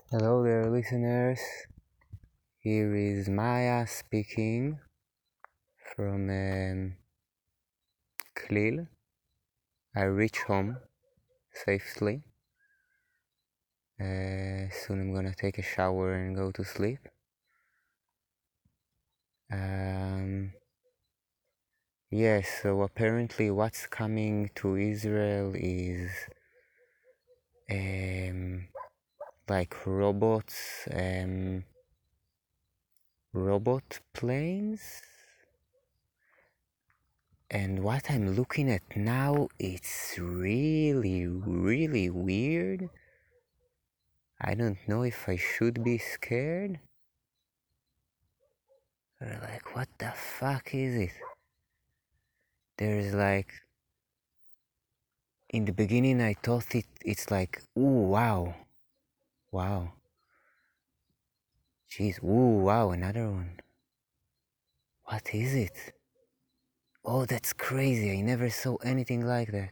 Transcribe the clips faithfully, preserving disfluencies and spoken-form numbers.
Hello there, listeners. Here is Maya speaking from um, Klil. I reach home safely. Uh, soon I'm gonna take a shower and go to sleep. Um, yes, yeah, so apparently what's coming to Israel is um, like robots, um, robot planes. And what I'm looking at now, it's really, really weird. I don't know if I should be scared. Or like, what the fuck is it? There's like, in the beginning I thought it, it's like, ooh, wow. Wow. Jeez, ooh, wow, another one. What is it? Oh, that's crazy. I never saw anything like that.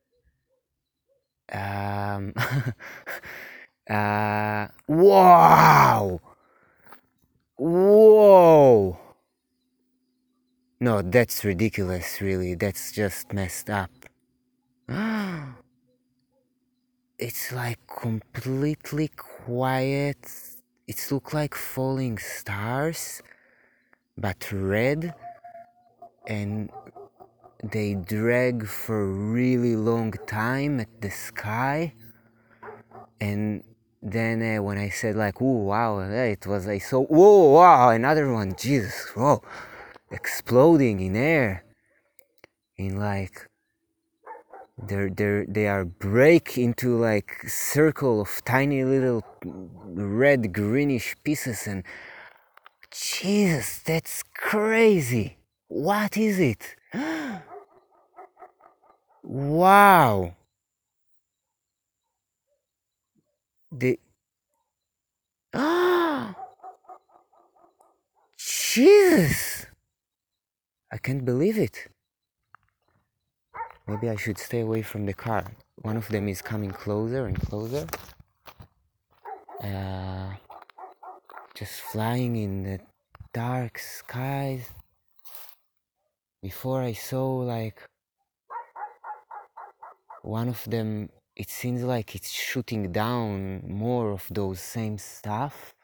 Um, uh, wow! Whoa! No, that's ridiculous, really. That's just messed up. It's like completely quiet. It's look like falling stars, but red, and they drag for a really long time at the sky. And then uh, when I said like, "Ooh, wow!" it was I saw, "Whoa, wow!" Another one, Jesus, whoa, exploding in air, in like they're they're they are break into like circle of tiny little red greenish pieces, and Jesus, that's crazy. What is it? Wow. The ah Jesus, I can't believe it. Maybe I should stay away from the car. One of them is coming closer and closer, uh just flying in the dark skies. Before I saw like one of them, it seems like it's shooting down more of those same stuff.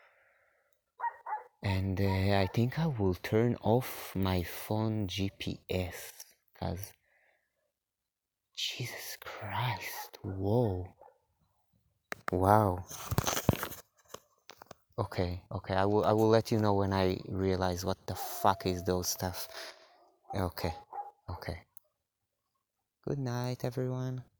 And uh, I think I will turn off my phone G P S, because Jesus Christ, whoa. Wow. Okay, okay, I will I will let you know when I realize what the fuck is those stuff. Okay, okay. Good night, everyone.